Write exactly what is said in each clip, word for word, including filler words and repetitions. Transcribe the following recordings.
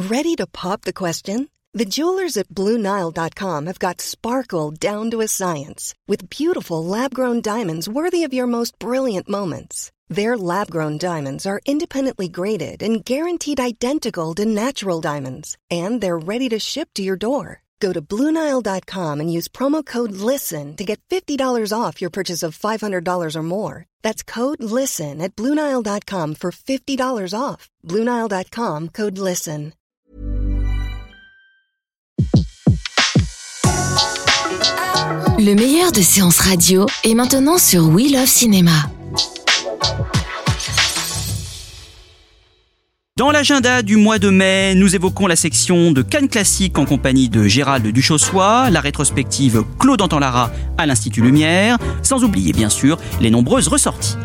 Ready to pop the question? The jewelers at Blue Nile dot com have got sparkle down to a science with beautiful lab-grown diamonds worthy of your most brilliant moments. Their lab-grown diamonds are independently graded and guaranteed identical to natural diamonds, and they're ready to ship to your door. Go to Blue Nile dot com and use promo code LISTEN to get fifty dollars off your purchase of five hundred dollars or more. That's code LISTEN at Blue Nile dot com for fifty dollars off. Blue Nile dot com, code LISTEN. Le meilleur de séances radio est maintenant sur We Love Cinéma. Dans l'agenda du mois de mai, nous évoquons la section de Cannes Classique en compagnie de Gérald Duchossois, la rétrospective Claude Antant-Lara à l'Institut Lumière, sans oublier bien sûr les nombreuses ressorties.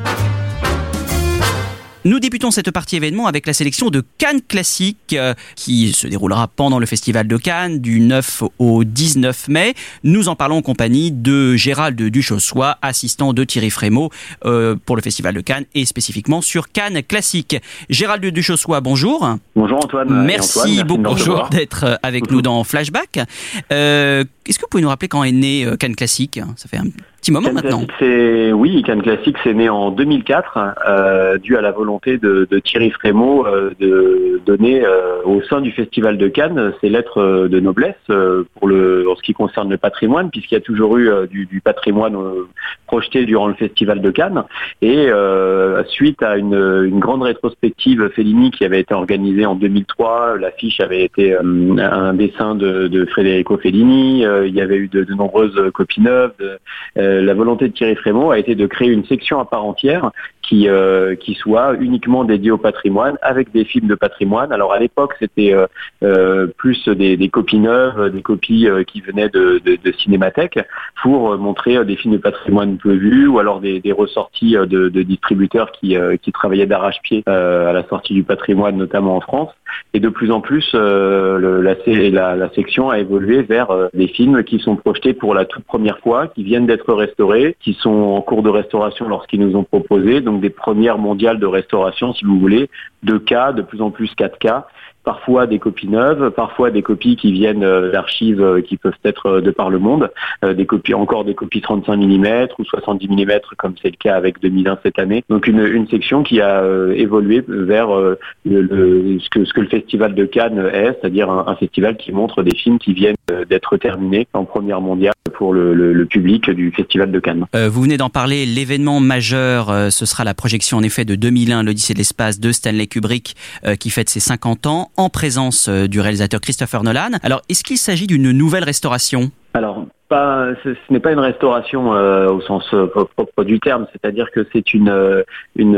Nous débutons cette partie événement avec la sélection de Cannes Classique euh, qui se déroulera pendant le Festival de Cannes du neuf au dix-neuf mai. Nous en parlons en compagnie de Gérald Duchossois, assistant de Thierry Frémaux euh, pour le Festival de Cannes et spécifiquement sur Cannes Classique. Gérald Duchossois, bonjour. Bonjour Antoine. Merci, Antoine, merci beaucoup bonjour. d'être avec nous dans Flashback. Euh, est-ce que vous pouvez nous rappeler quand est né euh, Cannes Classique ? Ça fait un petit moment Cannes maintenant. Classique, c'est... Oui, Cannes Classique, c'est né en deux mille quatre, euh, dû à la volonté de, de Thierry Frémaux euh, de donner euh, au sein du Festival de Cannes ses lettres de noblesse euh, pour le, en ce qui concerne le patrimoine, puisqu'il y a toujours eu euh, du, du patrimoine euh, projeté durant le Festival de Cannes. Et euh, suite à une, une grande rétrospective Fellini qui avait été organisée en deux mille trois, l'affiche avait été euh, un dessin de, de Federico Fellini, euh, il y avait eu de, de nombreuses copies neuves, de, euh, la volonté de Thierry Frémaux a été de créer une section à part entière qui euh, qui soit uniquement dédiée au patrimoine avec des films de patrimoine. Alors à l'époque c'était euh, euh, plus des, des copies neuves, des copies euh, qui venaient de, de, de cinémathèques pour montrer euh, des films de patrimoine peu vus ou alors des, des ressorties euh, de, de distributeurs qui euh, qui travaillaient d'arrache-pied euh, à la sortie du patrimoine, notamment en France. Et de plus en plus, euh, le, la, la, la section a évolué vers euh, des films qui sont projetés pour la toute première fois, qui viennent d'être restaurés, qui sont en cours de restauration lorsqu'ils nous ont proposé, donc des premières mondiales de restauration, si vous voulez, deux K, de plus en plus quatre K, parfois des copies neuves, parfois des copies qui viennent d'archives qui peuvent être de par le monde, des copies encore des copies trente-cinq millimètres ou soixante-dix millimètres comme c'est le cas avec deux mille un cette année. Donc une, une section qui a évolué vers le, le, ce, que, ce que le Festival de Cannes est, c'est-à-dire un, un festival qui montre des films qui viennent d'être terminés en première mondiale pour le, le, le public du Festival de Cannes. Euh, vous venez d'en parler, l'événement majeur, euh, ce sera la projection en effet de deux mille un, l'Odyssée de l'espace de Stanley Kubrick euh, qui fête ses cinquante ans en présence euh, du réalisateur Christopher Nolan. Alors, est-ce qu'il s'agit d'une nouvelle restauration ? Alors, pas, ce, ce n'est pas une restauration euh, au sens euh, propre du terme, c'est-à-dire que c'est une euh, une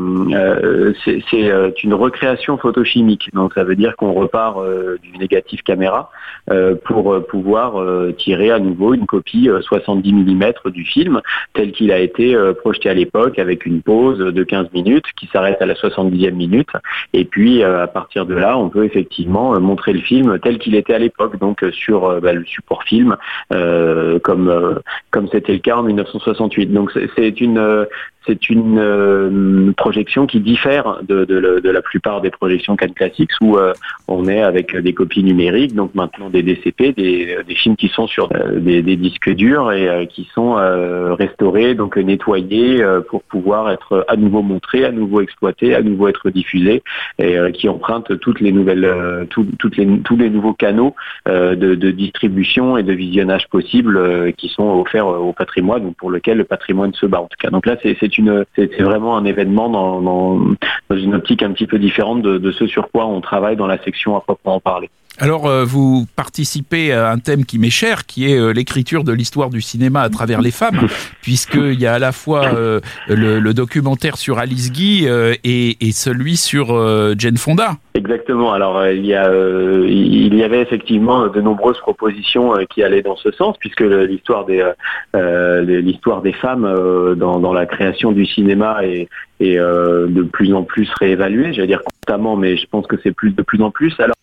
euh, c'est, c'est euh, une recréation photochimique. Donc ça veut dire qu'on repart euh, du négatif caméra euh, pour euh, pouvoir euh, tirer à nouveau une copie euh, soixante-dix millimètres du film tel qu'il a été euh, projeté à l'époque avec une pause de quinze minutes qui s'arrête à la soixante-dixième minute. Et puis euh, à partir de là, on peut effectivement euh, montrer le film tel qu'il était à l'époque, donc euh, sur euh, bah, le support film. Euh, comme euh, comme c'était le cas en dix-neuf cent soixante-huit. Donc c'est, c'est une euh, c'est une euh, projection qui diffère de, de, de la plupart des projections Cannes Classics où euh, on est avec des copies numériques, donc maintenant des D C P, des, des films qui sont sur euh, des, des disques durs et euh, qui sont euh, restaurés, donc nettoyés euh, pour pouvoir être à nouveau montrés, à nouveau exploités, à nouveau être diffusés et euh, qui empruntent toutes les nouvelles, euh, tout, toutes les, tous les nouveaux canaux euh, de, de distribution et de visionnage possibles euh, qui sont offerts au patrimoine ou pour lequel le patrimoine se bat en tout cas. Donc là c'est, c'est Une, c'est, c'est vraiment un événement dans, dans, dans une optique un petit peu différente de, de ce sur quoi on travaille dans la section à proprement parler. Alors, euh, vous participez à un thème qui m'est cher, qui est euh, l'écriture de l'histoire du cinéma à travers les femmes, puisqu'il y a à la fois euh, le, le documentaire sur Alice Guy euh, et, et celui sur euh, Jane Fonda. Exactement. Alors, euh, il y a, euh, il y avait effectivement de nombreuses propositions euh, qui allaient dans ce sens, puisque l'histoire des, euh, l'histoire des femmes euh, dans, dans la création du cinéma est, est euh, de plus en plus réévaluée. J'allais dire constamment, mais je pense que c'est plus de plus en plus. Alors,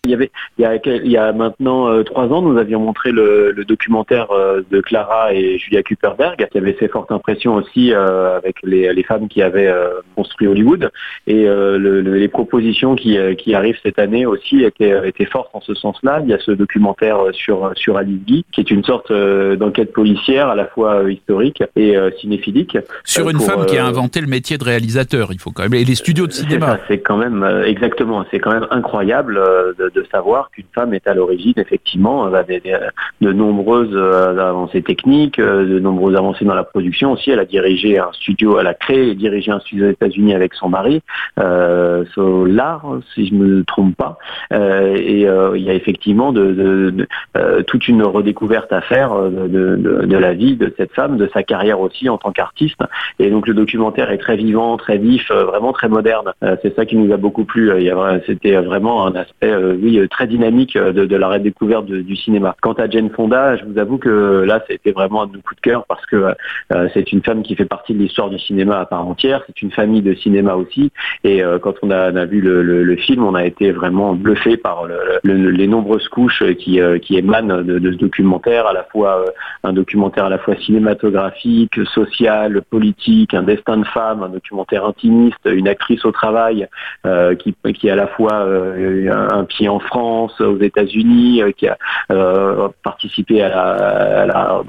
Il y avait, il y a, il y a maintenant euh, trois ans, nous avions montré le, le documentaire euh, de Clara et Julia Kuperberg, qui avait fait forte impression aussi euh, avec les, les femmes qui avaient euh, construit Hollywood. Et euh, le, le, les propositions qui, euh, qui arrivent cette année aussi étaient, étaient fortes en ce sens-là. Il y a ce documentaire sur, sur Alice Guy, qui est une sorte euh, d'enquête policière à la fois euh, historique et euh, cinéphilique. Sur euh, une pour, femme qui a euh, inventé le métier de réalisateur, il faut quand même... Et les studios de cinéma. C'est, ça, c'est quand même, euh, exactement, c'est quand même incroyable euh, de, de savoir qu'une femme est à l'origine, effectivement, euh, des, des, de nombreuses euh, avancées techniques, euh, de nombreuses avancées dans la production aussi. Elle a dirigé un studio, elle a créé et dirigé un studio aux États-Unis avec son mari, euh, Solar, si je me trompe pas. Euh, et euh, il y a effectivement de, de, de, euh, toute une redécouverte à faire de, de, de, de la vie de cette femme, de sa carrière aussi en tant qu'artiste. Et donc le documentaire est très vivant, très vif, euh, vraiment très moderne. Euh, c'est ça qui nous a beaucoup plu. Il y a, c'était vraiment un aspect, euh, oui, très dynamique de, de la redécouverte de, du cinéma. Quant à Jane Fonda, je vous avoue que là, c'était vraiment un de nos coups de cœur parce que euh, c'est une femme qui fait partie de l'histoire du cinéma à part entière. C'est une famille de cinéma aussi. Et euh, quand on a, on a vu le, le, le film, on a été vraiment bluffé par le, le, les nombreuses couches qui, euh, qui émanent de, de ce documentaire, à la fois euh, un documentaire à la fois cinématographique, social, politique, un destin de femme, un documentaire intimiste, une actrice au travail euh, qui, qui a à la fois euh, un, un pied en France, aux États-Unis, euh, qui a euh, participé à la, à la,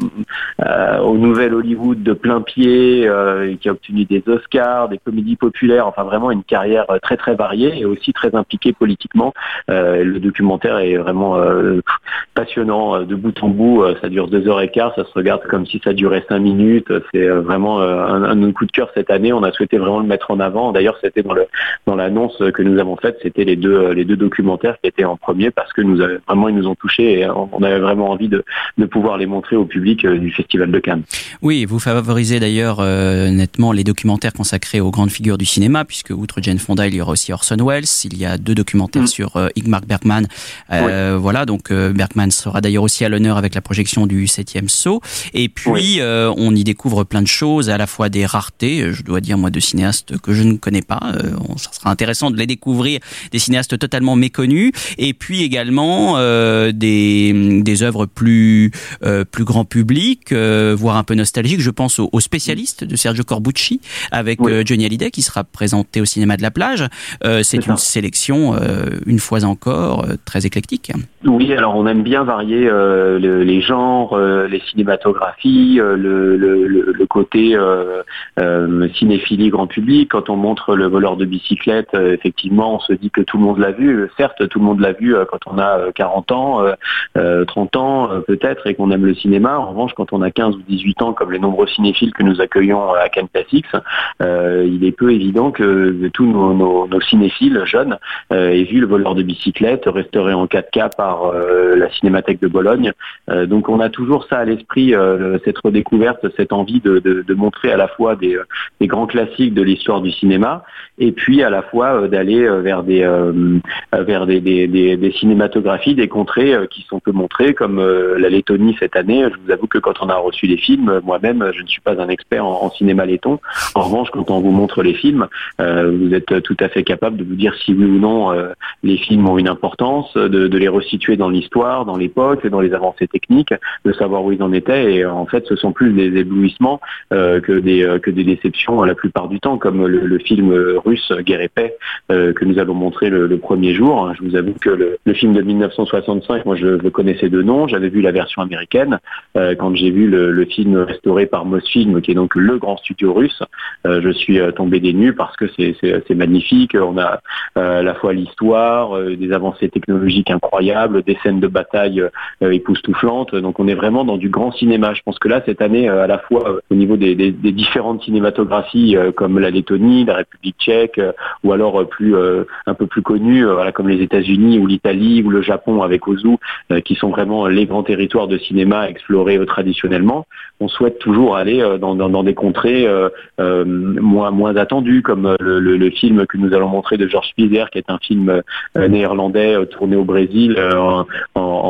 à, au nouvel Hollywood de plein pied, euh, qui a obtenu des Oscars, des comédies populaires, enfin vraiment une carrière très très variée et aussi très impliquée politiquement. Euh, le documentaire est vraiment euh, passionnant de bout en bout. Ça dure deux heures et quart, ça se regarde comme si ça durait cinq minutes. C'est vraiment un, un de nos coups de cœur cette année. On a souhaité vraiment le mettre en avant. D'ailleurs, c'était dans le dans l'annonce que nous avons faite, c'était les deux les deux documentaires qui étaient en premier parce que nous avait, vraiment ils nous ont touchés et on avait vraiment envie de de pouvoir les montrer au public du Festival de Cannes. Oui, vous favorisez d'ailleurs euh, nettement les documentaires consacrés aux grandes figures du cinéma, puisque outre Jane Fonda, il y aura aussi Orson Welles. Il y a deux documentaires mmh. sur euh, Ingmar Bergman. Euh, oui. Voilà, donc euh, Bergman sera d'ailleurs aussi à l'honneur avec la projection du septième saut. Et puis, oui. euh, on y découvre plein de choses, à la fois des raretés, je dois dire, moi, de cinéastes que je ne connais pas. Euh, ça sera intéressant de les découvrir, des cinéastes totalement méconnus. Et puis également euh, des, des œuvres plus, euh, plus grand public, euh, voire un peu nostalgiques. Je pense au, au Spécialiste de Sergio Corbucci avec oui. euh, Johnny Hallyday qui sera présenté au cinéma de la plage. Euh, c'est, c'est une ça. sélection, euh, une fois encore, euh, très éclectique. Oui, alors on aime bien varier euh, le, les genres, euh, les cinématographies, euh, le, le, le côté euh, euh, cinéphilie grand public. Quand on montre Le voleur de bicyclette, euh, effectivement, on se dit que tout le monde l'a vu. Certes, tout le monde l'a vu euh, quand on a quarante ans, euh, trente ans euh, peut-être, et qu'on aime le cinéma. En revanche, quand on a quinze ou dix-huit ans, comme les nombreux cinéphiles que nous accueillons à Cannes Classics, euh, il est peu évident que tous nos, nos, nos cinéphiles jeunes euh, aient vu Le voleur de bicyclette, restauré en quatre K par euh, la Cinémathèque de Bologne. Euh, donc on a toujours ça à l'esprit, euh, cette redécouverte, cette envie de, de, de montrer à la fois des, des grands classiques de l'histoire du cinéma, et puis à la fois euh, d'aller vers des euh, vers des, des, des, des cinématographies, des contrées euh, qui sont peu montrées, comme euh, la Lettonie cette année. Je vous avoue que quand on a reçu les films, moi-même, je ne suis pas un expert en, en cinéma letton. En revanche, quand on vous montre les films, euh, vous êtes tout à fait capable de vous dire si oui ou non euh, les films ont une importance, de, de les resituer dans l'histoire, dans l'époque, dans les avancées techniques, de savoir où ils en étaient. Et en fait, ce sont plus des éblouissements euh, que des euh, que des déceptions la plupart du temps, comme le, le film russe Guerre et paix euh, que nous allons montrer le, le premier jour. Je vous avoue que le, le film de dix-neuf cent soixante-cinq, moi je le connaissais de nom, j'avais vu la version américaine. Euh, quand j'ai vu le, le film restauré par Mosfilm, qui est donc le grand studio russe, euh, je suis euh, tombé des nues parce que c'est, c'est, c'est magnifique. On a euh, à la fois l'histoire, euh, des avancées technologiques incroyables, des scènes de bataille euh, époustouflantes. Donc on est vraiment dans du grand cinéma. Je pense que là, cette année, euh, à la fois euh, au niveau des, des, des différentes cinématographies euh, comme la Lettonie, la République tchèque, euh, ou alors euh, plus euh, un peu plus connues, euh, voilà, comme les États-Unis ou l'Italie ou le Japon avec Ozu, euh, qui sont vraiment les grands territoires de cinéma explorés euh, traditionnellement. On souhaite toujours aller euh, dans, dans, dans des contrées euh, euh, moins moins attendues, comme le, le, le film que nous allons montrer de Georges Spieser, qui est un film euh, néerlandais euh, tourné au Brésil euh, en, en,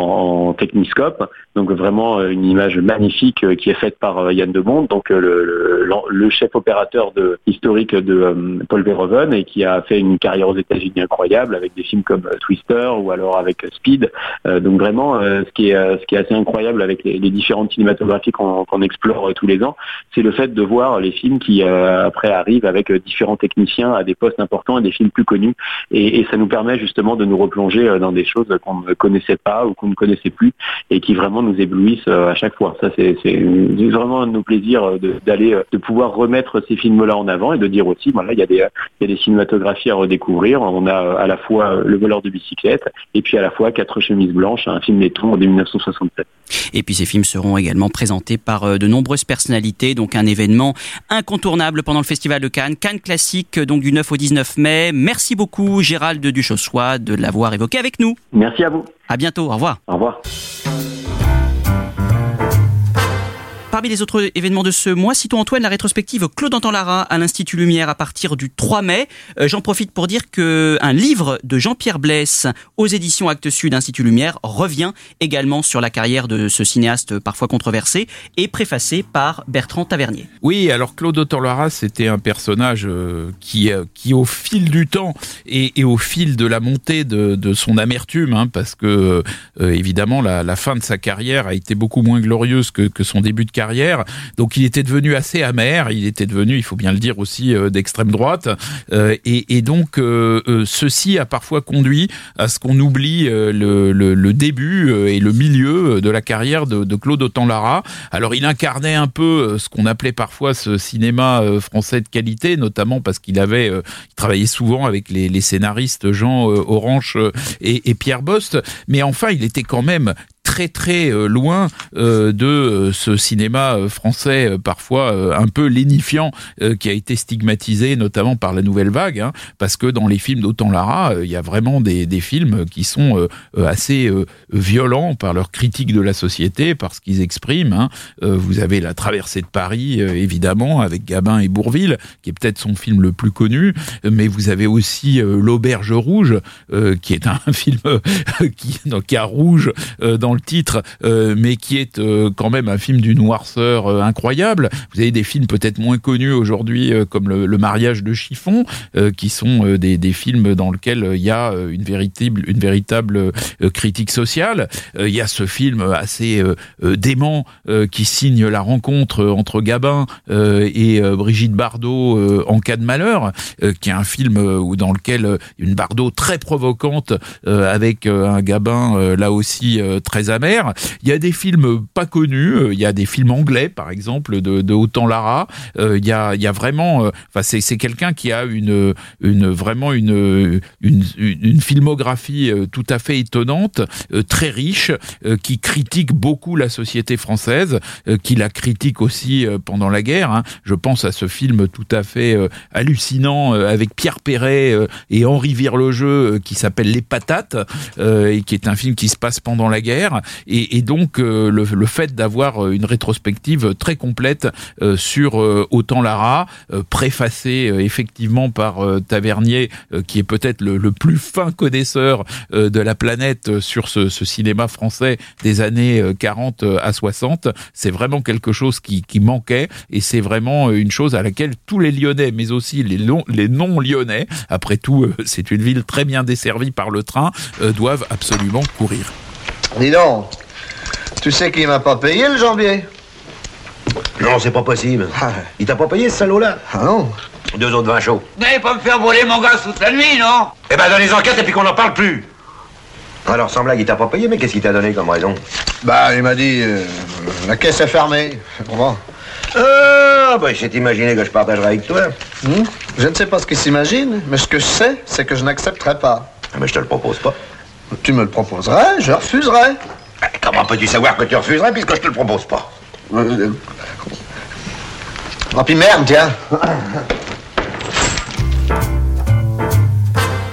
en Techniscope, donc vraiment une image magnifique qui est faite par Yann Demonde, donc le, le, le chef opérateur de, historique de euh, Paul Verhoeven, et qui a fait une carrière aux États-Unis incroyable avec des films comme Twister ou alors avec Speed. Euh, donc vraiment, euh, ce qui est euh, ce qui est assez incroyable avec les, les différentes cinématographies qu'on, qu'on explore euh, tous les ans, c'est le fait de voir les films qui euh, après arrivent avec euh, différents techniciens à des postes importants et des films plus connus, et, et ça nous permet justement de nous replonger euh, dans des choses qu'on ne connaissait pas ou qu'on ne connaissait plus et qui vraiment nous éblouissent euh, à chaque fois. Ça, c'est, c'est vraiment un de nos plaisirs de, d'aller, de pouvoir remettre ces films-là en avant et de dire aussi, voilà, il y a des, il y a des cinématographies à redécouvrir. On a à la fois Le voleur de bicyclette et puis à la fois Quatre chemises blanches, un film letton de dix-neuf cent soixante-sept. Et puis ces films seront également présentés par de nombreuses personnalités, donc un événement incontournable pendant le Festival de Cannes. Cannes Classique, donc du neuf au dix-neuf mai. Merci beaucoup Gérald Duchossois de l'avoir évoqué avec nous. Merci à vous. À bientôt, au revoir. Au revoir. Parmi les autres événements de ce mois, citons Antoine la rétrospective Claude Antan-Lara à l'Institut Lumière à partir du trois mai. Euh, j'en profite pour dire qu'un livre de Jean-Pierre Blès aux éditions Actes Sud Institut Lumière revient également sur la carrière de ce cinéaste parfois controversé et préfacé par Bertrand Tavernier. Oui, alors Claude Antan-Lara, c'était un personnage euh, qui, euh, qui au fil du temps et, et au fil de la montée de, de son amertume, hein, parce que euh, évidemment la, la fin de sa carrière a été beaucoup moins glorieuse que, que son début de carrière. Donc il était devenu assez amer, il était devenu, il faut bien le dire aussi, euh, d'extrême droite, euh, et, et donc euh, euh, ceci a parfois conduit à ce qu'on oublie euh, le, le, le début euh, et le milieu de la carrière de, de Claude Antan-Lara. Alors il incarnait un peu ce qu'on appelait parfois ce cinéma euh, français de qualité, notamment parce qu'il avait, euh, il travaillait souvent avec les, les scénaristes Jean euh, Orange euh, et, et Pierre Bost, mais enfin il était quand même très très euh, loin euh, de euh, ce cinéma euh, français euh, parfois euh, un peu lénifiant euh, qui a été stigmatisé notamment par la Nouvelle Vague, hein, parce que dans les films d'Antan-Lara, il euh, y a vraiment des, des films qui sont euh, assez euh, violents par leur critique de la société, par ce qu'ils expriment. Hein. Euh, vous avez La Traversée de Paris, euh, évidemment, avec Gabin et Bourvil, qui est peut-être son film le plus connu, mais vous avez aussi euh, L'Auberge rouge, euh, qui est un film euh, qui, donc, qui a rouge euh, dans le titre, euh, mais qui est euh, quand même un film d'une noirceur euh, incroyable. Vous avez des films peut-être moins connus aujourd'hui, euh, comme le, le Mariage de Chiffon, euh, qui sont euh, des, des films dans lesquels il y a euh, une véritable, une véritable euh, critique sociale. Euh, il y a ce film assez euh, euh, dément euh, qui signe la rencontre entre Gabin euh, et euh, Brigitte Bardot euh, en cas de malheur, euh, qui est un film euh, dans lequel euh, une Bardot très provocante euh, avec euh, un Gabin euh, là aussi euh, très amer. Il y a des films pas connus, euh, il y a des films anglais par exemple de, de Antan-Lara. Euh, il y a, il y a vraiment, euh, enfin c'est, c'est quelqu'un qui a une, une vraiment une, une, une filmographie euh, tout à fait étonnante, euh, très riche, euh, qui critique beaucoup la société française, euh, qui la critique aussi euh, pendant la guerre. Hein. Je pense à ce film tout à fait euh, hallucinant euh, avec Pierre Perret euh, et Henri Virlogeux euh, qui s'appelle Les Patates, euh, et qui est un film qui se passe pendant la guerre. Et, et donc euh, le, le fait d'avoir une rétrospective très complète euh, sur euh, Antan-Lara, euh, préfacée euh, effectivement par euh, Tavernier, euh, qui est peut-être le, le plus fin connaisseur euh, de la planète euh, sur ce, ce cinéma français des années euh, quarante à soixante, c'est vraiment quelque chose qui, qui manquait, et c'est vraiment une chose à laquelle tous les Lyonnais, mais aussi les, long, les non-Lyonnais, après tout euh, c'est une ville très bien desservie par le train, euh, doivent absolument courir. Dis donc, tu sais qu'il m'a pas payé le janvier? Non, c'est pas possible. Ah. Il t'a pas payé ce salaud-là? Ah non. Deux autres vins chauds. Vous n'allez pas me faire voler mon gaz toute la nuit, non? Eh ben, donne les enquêtes et puis qu'on n'en parle plus. Alors, sans blague, il t'a pas payé, mais qu'est-ce qu'il t'a donné comme raison? Bah, il m'a dit, euh, la caisse est fermée. Bon. Ah, bah, j'ai imaginé que je partagerais avec toi. Hmm? Je ne sais pas ce qu'il s'imagine, mais ce que je sais, c'est que je n'accepterai pas. Ah, mais je te le propose pas. Tu me le proposerais, je refuserais. Comment peux-tu savoir que tu refuserais puisque je te le propose pas? Euh... Oh, puis merde, tiens.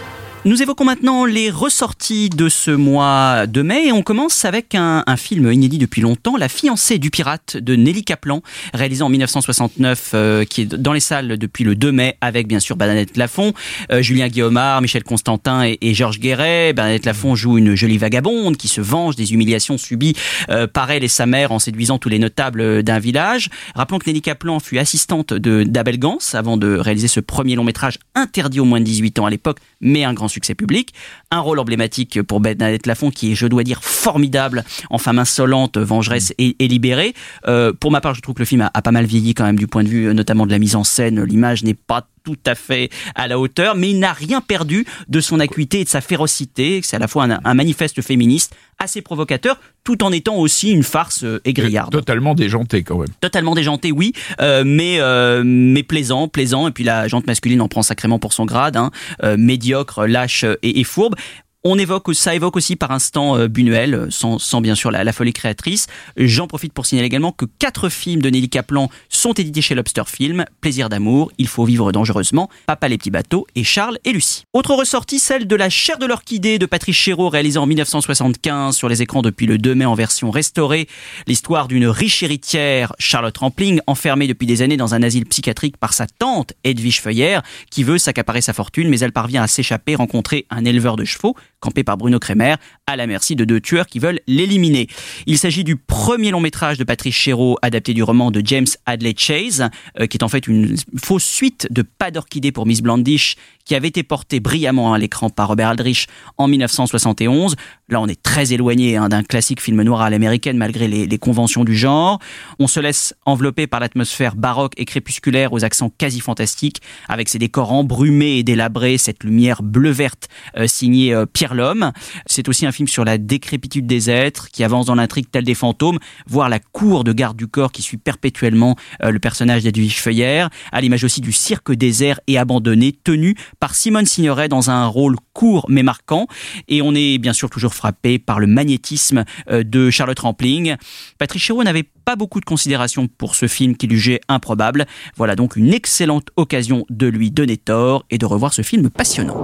Nous évoquons maintenant les ressorties de ce mois de mai et on commence avec un, un film inédit depuis longtemps, La fiancée du pirate de Nelly Kaplan, réalisé en dix-neuf cent soixante-neuf, euh, qui est dans les salles depuis le deux mai avec bien sûr Bernadette Lafont, euh, Julien Guillaumard, Michel Constantin et, et Georges Guéret. Bernadette Lafont joue une jolie vagabonde qui se venge des humiliations subies euh, par elle et sa mère en séduisant tous les notables d'un village. Rappelons que Nelly Kaplan fut assistante de d'Abel Gans avant de réaliser ce premier long métrage interdit aux moins de dix-huit ans à l'époque, mais un grand succès public. Un rôle emblématique pour Bernadette Lafont qui est, je dois dire, formidable en femme insolente, vengeresse et, et libérée. Euh, pour ma part, je trouve que le film a, a pas mal vieilli quand même du point de vue notamment de la mise en scène. L'image n'est pas tout à fait à la hauteur, mais il n'a rien perdu de son acuité et de sa férocité. C'est à la fois un, un manifeste féministe assez provocateur, tout en étant aussi une farce aigriarde. Totalement déjanté quand même. Totalement déjanté, oui, euh, mais euh, mais plaisant, plaisant. Et puis la jante masculine en prend sacrément pour son grade, hein, euh, médiocre, lâche et, et fourbe. On évoque, ça évoque aussi par instant euh, Buñuel, sans, sans bien sûr la, la folie créatrice. J'en profite pour signaler également que quatre films de Nelly Kaplan sont édités chez Lobster Film. Plaisir d'amour, Il faut vivre dangereusement, Papa les petits bateaux et Charles et Lucie. Autre ressortie, celle de La chair de l'orchidée de Patrice Chéreau, réalisée en dix-neuf cent soixante-quinze sur les écrans depuis le deux mai en version restaurée. L'histoire d'une riche héritière, Charlotte Rampling, enfermée depuis des années dans un asile psychiatrique par sa tante Edwige Feuillère, qui veut s'accaparer sa fortune, mais elle parvient à s'échapper, rencontrer un éleveur de chevaux, campé par Bruno Kremer, à la merci de deux tueurs qui veulent l'éliminer. Il s'agit du premier long métrage de Patrice Chéreau, adapté du roman de James Hadley Chase, euh, qui est en fait une fausse suite de Pas d'orchidée pour Miss Blandish, qui avait été porté brillamment à l'écran par Robert Aldrich en dix-neuf cent soixante et onze. Là, on est très éloigné hein, d'un classique film noir à l'américaine, malgré les, les conventions du genre. On se laisse envelopper par l'atmosphère baroque et crépusculaire aux accents quasi fantastiques, avec ses décors embrumés et délabrés, cette lumière bleu-verte euh, signée euh, Pierre Lhomme. C'est aussi un film sur la décrépitude des êtres, qui avance dans l'intrigue tel des fantômes, voire la cour de garde du corps qui suit perpétuellement euh, le personnage d'Edwige Feuillère, à l'image aussi du cirque désert et abandonné, tenu par Simone Signoret dans un rôle court mais marquant. Et on est bien sûr toujours frappé par le magnétisme de Charlotte Rampling. Patrice Chéreau n'avait pas beaucoup de considération pour ce film qu'il jugeait improbable. Voilà donc une excellente occasion de lui donner tort et de revoir ce film passionnant.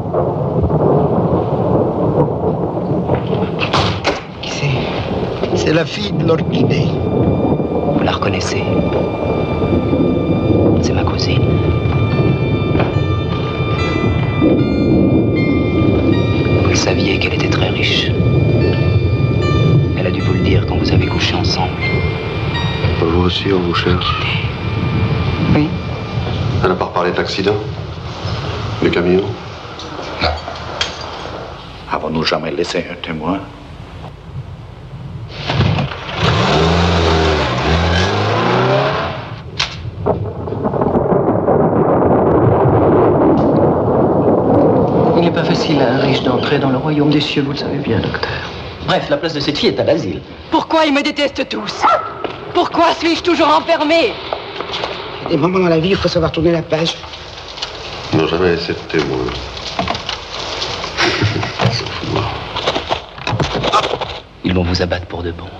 Qui c'est ? C'est la fille de l'orchidée. Vous la reconnaissez ? C'est ma cousine. Vous saviez qu'elle était très riche. Elle a dû vous le dire quand vous avez couché ensemble. Vous aussi, on vous cherche. Oui. Elle n'a pas reparlé d'accident? Le camion? Non. Avons-nous jamais laissé un témoin? Il n'est pas facile à un riche d'entrer dans le royaume des cieux, vous le savez bien, docteur. Bref, la place de cette fille est à l'asile. Pourquoi ils me détestent tous? Pourquoi suis-je toujours enfermé? Il y a des moments dans la vie, il faut savoir tourner la page. Ils n'ont jamais laissé de témoin. Ils vont vous abattre pour de bon.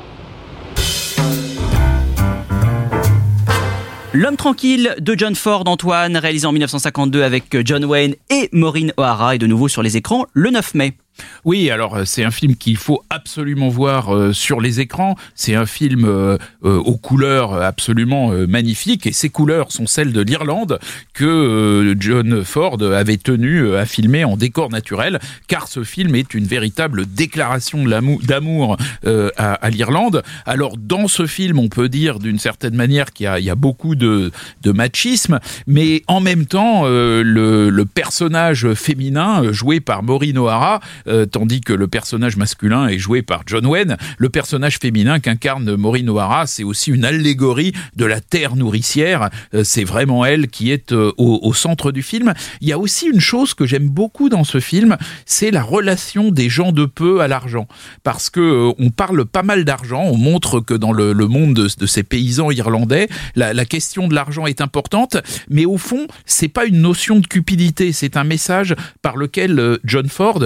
L'homme tranquille de John Ford, Antoine, réalisé en dix-neuf cent cinquante-deux avec John Wayne et Maureen O'Hara, est de nouveau sur les écrans le neuf mai. Oui, alors c'est un film qu'il faut absolument voir euh, sur les écrans. C'est un film euh, euh, aux couleurs absolument euh, magnifiques, et ces couleurs sont celles de l'Irlande que euh, John Ford avait tenu euh, à filmer en décor naturel, car ce film est une véritable déclaration de l'amour, d'amour euh, à, à l'Irlande. Alors dans ce film, on peut dire d'une certaine manière qu'il y a, il y a beaucoup de, de machisme, mais en même temps, euh, le, le personnage féminin joué par Maureen O'Hara, Euh, tandis que le personnage masculin est joué par John Wayne, le personnage féminin qu'incarne Maureen O'Hara, c'est aussi une allégorie de la terre nourricière. Euh, c'est vraiment elle qui est euh, au, au centre du film. Il y a aussi une chose que j'aime beaucoup dans ce film, c'est la relation des gens de peu à l'argent. Parce que euh, on parle pas mal d'argent, on montre que dans le, le monde de, de ces paysans irlandais, la, la question de l'argent est importante, mais au fond, c'est pas une notion de cupidité, c'est un message par lequel euh, John Ford dit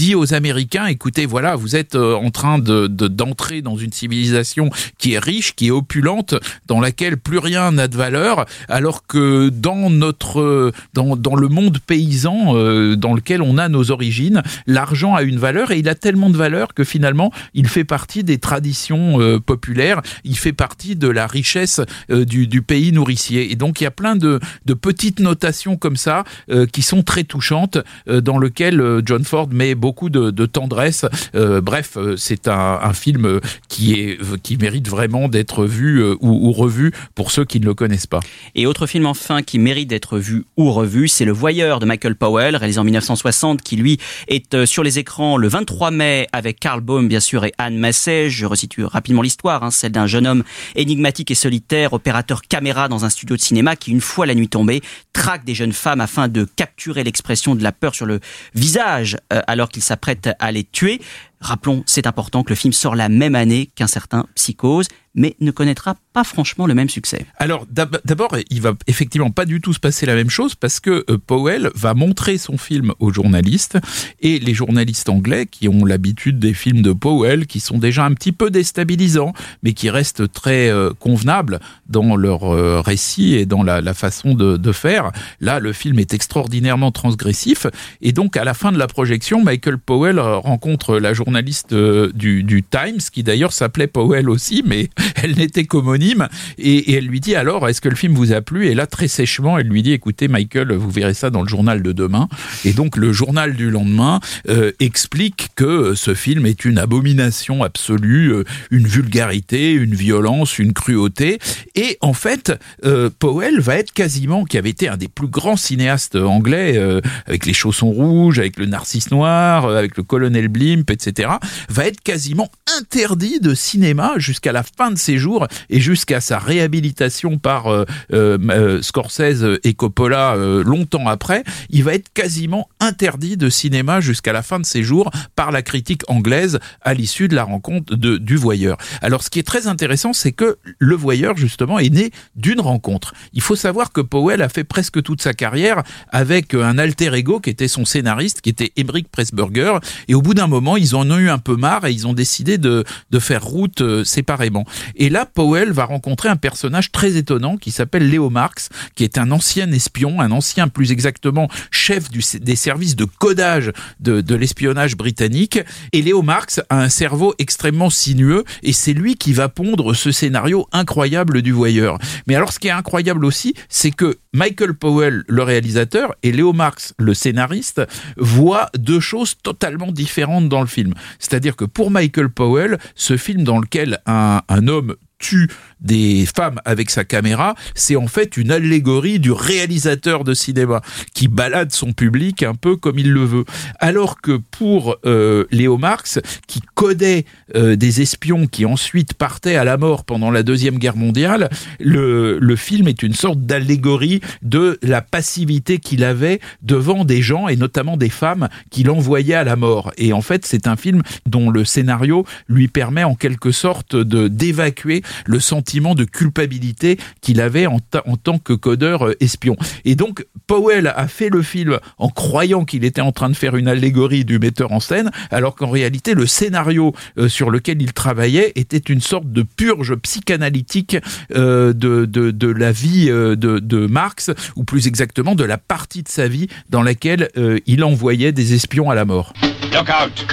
dit aux Américains, écoutez, voilà, vous êtes en train de, de, d'entrer dans une civilisation qui est riche, qui est opulente, dans laquelle plus rien n'a de valeur, alors que dans notre, dans, dans le monde paysan euh, dans lequel on a nos origines, l'argent a une valeur et il a tellement de valeur que finalement, il fait partie des traditions euh, populaires, il fait partie de la richesse euh, du, du pays nourricier. Et donc, il y a plein de, de petites notations comme ça euh, qui sont très touchantes, euh, dans lequel euh, John Ford met beaucoup de, de tendresse. Euh, bref, euh, c'est un, un film qui, est, qui mérite vraiment d'être vu euh, ou, ou revu pour ceux qui ne le connaissent pas. Et autre film enfin qui mérite d'être vu ou revu, c'est Le Voyeur de Michael Powell, réalisé en dix-neuf cent soixante, qui lui est euh, sur les écrans le vingt-trois mai avec Karl Baum bien sûr et Anne Massey. Je resitue rapidement l'histoire, hein, celle d'un jeune homme énigmatique et solitaire, opérateur caméra dans un studio de cinéma qui, une fois la nuit tombée, traque des jeunes femmes afin de capturer l'expression de la peur sur le visage euh, alors qu'il s'apprête à les tuer. Rappelons, c'est important, que le film sort la même année qu'un certain Psychose, mais ne connaîtra pas franchement le même succès. Alors d'abord, il va effectivement pas du tout se passer la même chose parce que Powell va montrer son film aux journalistes et les journalistes anglais qui ont l'habitude des films de Powell, qui sont déjà un petit peu déstabilisants, mais qui restent très euh, convenables dans leur euh, récit et dans la, la façon de, de faire. Là, le film est extraordinairement transgressif et donc à la fin de la projection, Michael Powell rencontre la journaliste euh, du, du Times, qui d'ailleurs s'appelait Powell aussi, mais elle n'était qu'homonyme, et, et elle lui dit alors, est-ce que le film vous a plu? Et là, très sèchement, elle lui dit, écoutez Michael, vous verrez ça dans le journal de demain. Et donc le journal du lendemain euh, explique que ce film est une abomination absolue, euh, une vulgarité, une violence, une cruauté. Et en fait, euh, Powell va être quasiment, qui avait été un des plus grands cinéastes anglais, euh, avec Les Chaussons Rouges, avec Le Narcisse Noir, euh, avec Le Colonel Blimp, et cetera, va être quasiment interdit de cinéma jusqu'à la fin de ses jours et jusqu'à sa réhabilitation par euh, euh, Scorsese et Coppola euh, longtemps après. Il va être quasiment interdit de cinéma jusqu'à la fin de ses jours par la critique anglaise à l'issue de la rencontre de, du Voyeur. Alors ce qui est très intéressant, c'est que Le Voyeur justement est né d'une rencontre. Il faut savoir que Powell a fait presque toute sa carrière avec un alter ego qui était son scénariste, qui était Emmerich Pressburger, et au bout d'un moment, ils en ont eu un peu marre et ils ont décidé de, de faire route euh, séparément. Et là, Powell va rencontrer un personnage très étonnant qui s'appelle Leo Marx, qui est un ancien espion, un ancien, plus exactement, chef du, des services de codage de, de l'espionnage britannique. Et Leo Marx a un cerveau extrêmement sinueux et c'est lui qui va pondre ce scénario incroyable du Voyeur. Mais alors, ce qui est incroyable aussi, c'est que Michael Powell, le réalisateur, et Leo Marx, le scénariste, voient deux choses totalement différentes dans le film. C'est-à-dire que pour Michael Powell, ce film dans lequel un, un homme tue des femmes avec sa caméra, c'est en fait une allégorie du réalisateur de cinéma qui balade son public un peu comme il le veut. Alors que pour euh, Leo Marx, qui codait euh, des espions qui ensuite partaient à la mort pendant la Deuxième Guerre mondiale, le, le film est une sorte d'allégorie de la passivité qu'il avait devant des gens, et notamment des femmes, qu'il envoyait à la mort. Et en fait, c'est un film dont le scénario lui permet en quelque sorte de, d'évacuer le sentiment de culpabilité qu'il avait en, ta- en tant que codeur euh, espion. Et donc, Powell a fait le film en croyant qu'il était en train de faire une allégorie du metteur en scène, alors qu'en réalité, le scénario euh, sur lequel il travaillait était une sorte de purge psychanalytique euh, de, de, de la vie euh, de, de Marx, ou plus exactement de la partie de sa vie dans laquelle euh, il envoyait des espions à la mort. Look out!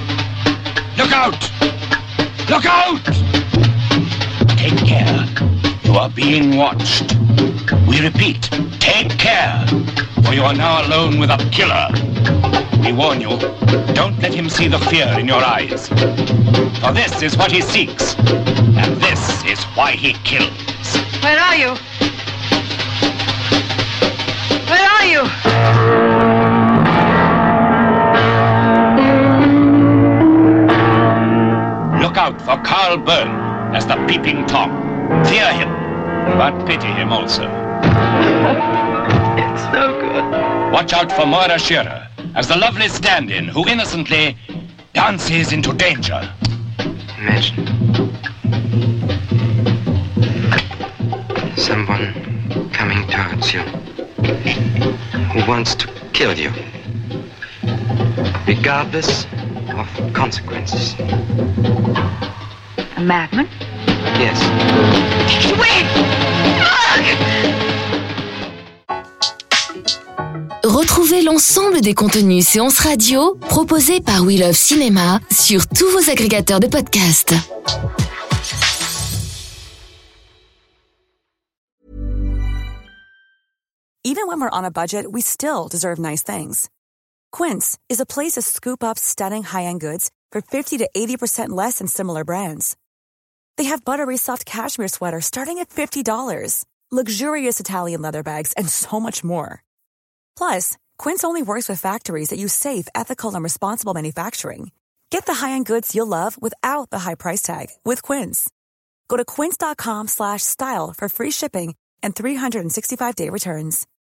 Look out! Look out! Take care. You are being watched. We repeat, take care, for you are now alone with a killer. We warn you, don't let him see the fear in your eyes. For this is what he seeks, and this is why he kills. Where are you? Where are you? Look out for Carl Byrne as the Peeping Tom. Fear him, but pity him also. It's so good. Watch out for Moira Shearer as the lovely stand-in who innocently dances into danger. Imagine someone coming towards you who wants to kill you. regardless of consequences. A madman? Yes. Wait! Retrouvez l'ensemble des contenus séances radio proposés par We Love Cinéma sur tous vos agrégateurs de podcasts. Even when we're on a budget, we still deserve nice things. Quince is a place to scoop up stunning high-end goods for fifty to eighty percent less than similar brands. They have buttery soft cashmere sweaters starting at fifty dollars, luxurious Italian leather bags, and so much more. Plus, Quince only works with factories that use safe, ethical, and responsible manufacturing. Get the high-end goods you'll love without the high price tag with Quince. Go to quince.com slash style for free shipping and three sixty-five day returns.